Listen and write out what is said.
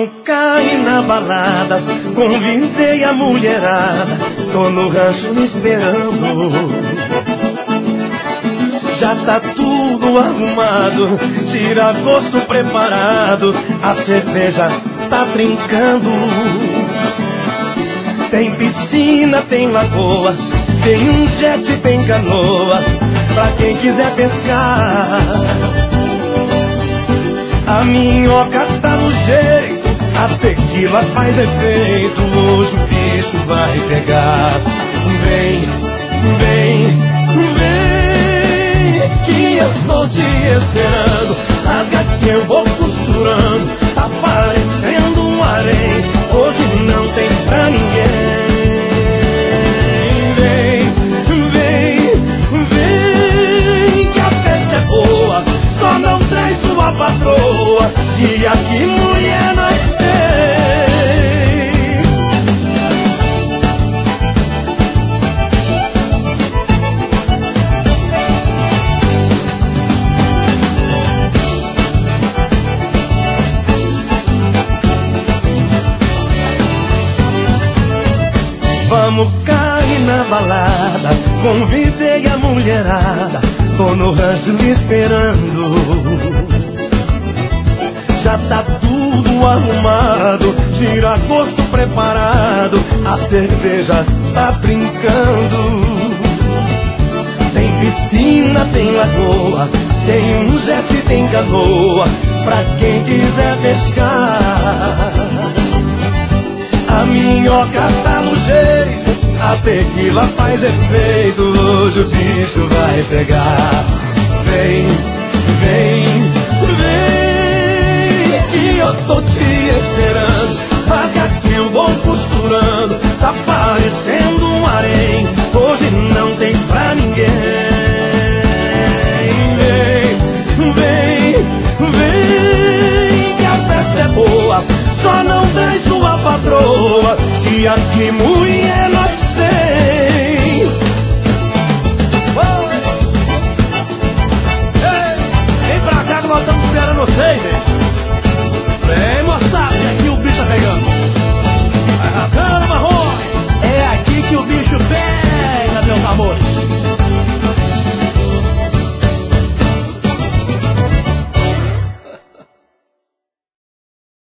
Vamos cair na balada, convidei a mulherada, tô no rancho me esperando. Já tá tudo arrumado, tira-gosto preparado, a cerveja tá trincando. Tem piscina, tem lagoa, tem um jet, tem canoa, pra quem quiser pescar. A minhoca tá no jeito, a tequila faz efeito, hoje o bicho vai pegar. Vem, vem, vem, que eu tô te esperando. Rasga que eu vou costurando, tá parecendo um harém, hoje não tem pra ninguém. Vem, vem, vem, que a festa é boa, só não traz sua patroa, que aqui mulher nós tem. Vamos cair na balada, convidei a mulherada, tô no rancho me esperando. Já tá tudo arrumado, tira-gosto preparado, a cerveja tá brincando. Tem piscina, tem lagoa, tem um jet, tem canoa, pra quem quiser pescar. A minhoca tá no jeito, a tequila faz efeito, hoje o bicho vai pegar. Vem, vem, vem, que eu tô te esperando. Rasga que eu vou costurando, tá parecendo um harém, hoje não tem pra ninguém. Vem, vem, vem, que a festa é boa, só não traz sua patroa, que aqui mulher nós tem. Vem pra cá que nós estamos esperando vocês, gente.